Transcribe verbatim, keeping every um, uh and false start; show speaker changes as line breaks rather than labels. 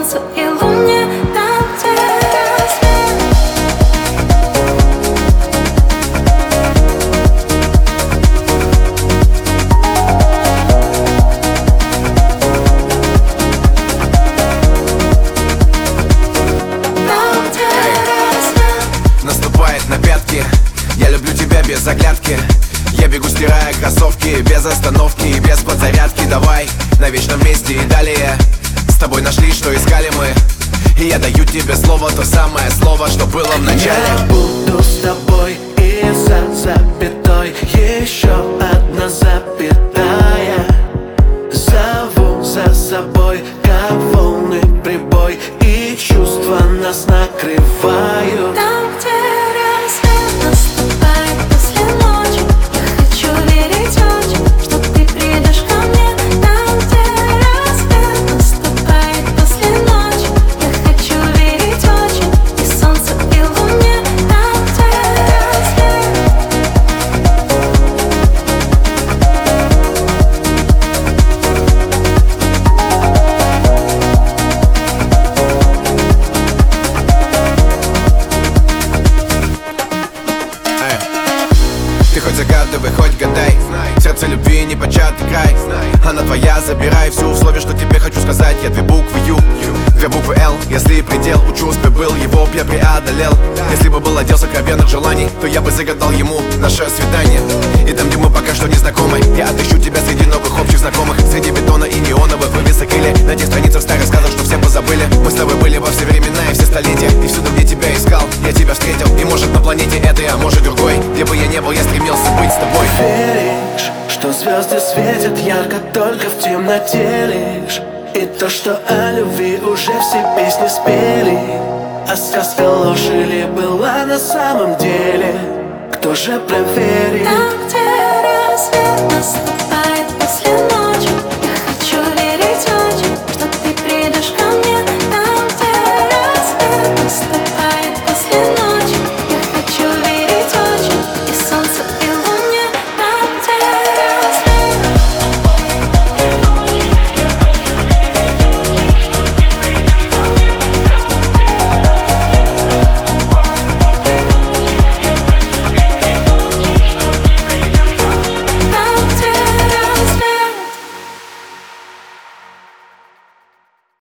солнцу и луне, там, где
наступает на пятки. Я люблю тебя без оглядки. Я бегу, стирая кроссовки, без остановки и без подзарядки. Давай на вечном месте и далее. С тобой нашли, что искали мы. И я даю тебе слово, то самое слово, что было в начале.
Я буду с тобой и за запятой еще одна запятая. Зову за собой, как волны прибой, и чувства нас накрывают.
там, где рассвет наступает после ночи, я хочу верить очень, что ты придешь ко мне. Там, где рассвет наступает после ночи, я хочу верить очень, и солнцу, и луне. Там, где рассвет.
Ты хоть загадывай, хоть гадай, сердце любви не початый край. Она твоя, забирай все условия, что тебе хочу сказать. Я две буквы Ю, две буквы Л. Если предел у чувств был, его б я преодолел. Если бы был отдел сокровенных желаний, то я бы загадал ему наше свидание. И там, где мы пока что не знакомы, я отыщу тебя среди новых общих знакомых, среди бетона и неоновых вывесок или на тех страницах старых сказок, что все позабыли. Мы с тобой были во все времена и все столетия, и всюду, где тебя искал, я тебя встретил. И может на планете этой, а может другой, где бы я не был, я стремился быть с тобой.
Веришь, что звезды светят ярко только в темноте лишь, и то, что о любви уже все песни спели. А сказка ложь или была на самом деле, кто же проверит?
Там, где рассвет наступает после ночи,